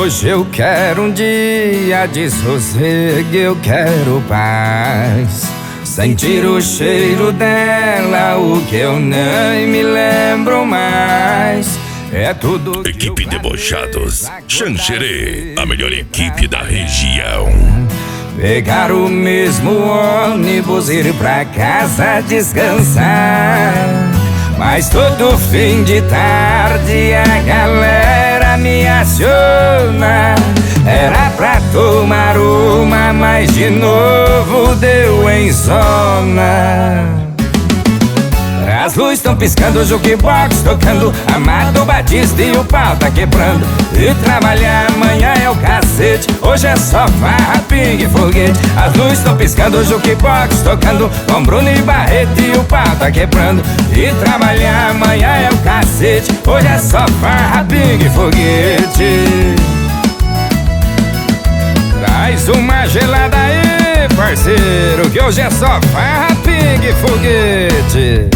Hoje eu quero um dia de sossego, eu quero paz. Sentir o cheiro dela, o que eu nem me lembro mais. É tudo. Equipe Debochados Xanxerê, a melhor equipe da região. Pegar o mesmo ônibus, ir pra casa descansar. Mas todo fim de tarde a galera me aciona. Era pra tomar uma, mas de novo deu em zona. As luzes estão piscando, o jukebox tocando, Amado Batista e o pau tá quebrando. E trabalhar amanhã é o cacete, hoje é só farra, pingue e foguete. As luzes estão piscando, o jukebox tocando, com Bruno e Barreto e o pau tá quebrando. E trabalhar amanhã é o cacete, hoje é só farra, pingue e foguete. Traz uma gelada aí, parceiro, que hoje é só farra, pingue e foguete.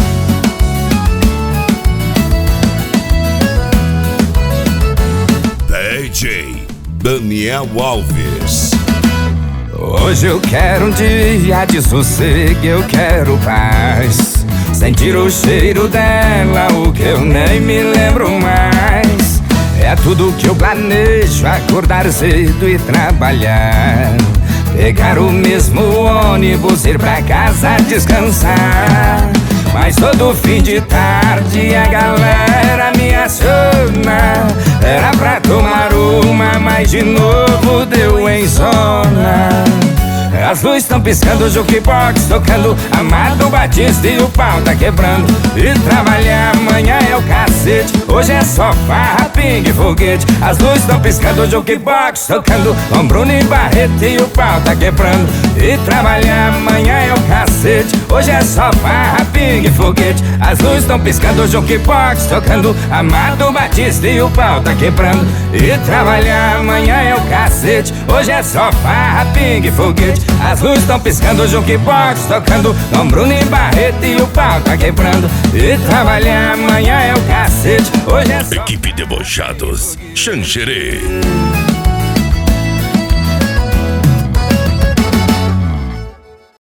DJ Daniel Alves. Hoje eu quero um dia de sossego, eu quero paz. Sentir o cheiro dela, o que eu nem me lembro mais. É tudo que eu planejo, acordar cedo e trabalhar. Pegar o mesmo ônibus, ir pra casa descansar. Mas todo fim de tarde a galera me aciona. Era pra tomar uma, mas de novo deu em zona. As luzes estão piscando, o jukebox tocando, Amado Batista e o pau tá quebrando. E trabalhar amanhã é o cacete, hoje é só farra, pingue e foguete. As luzes estão piscando, o jukebox tocando, com Bruno e Barreto e o pau tá quebrando. E trabalhar amanhã é o cacete, hoje é só farra, pingue e foguete. As luzes estão piscando, o jukebox tocando, Amado Batista e o pau tá quebrando. E trabalhar amanhã é o cacete, hoje é só farra, pingue e foguete. As luzes estão piscando, o jukebox tocando, com Bruno e Barreto e o pau tá quebrando. E trabalhar amanhã é o cacete, hoje é só... Equipe Debochados Xanxerê.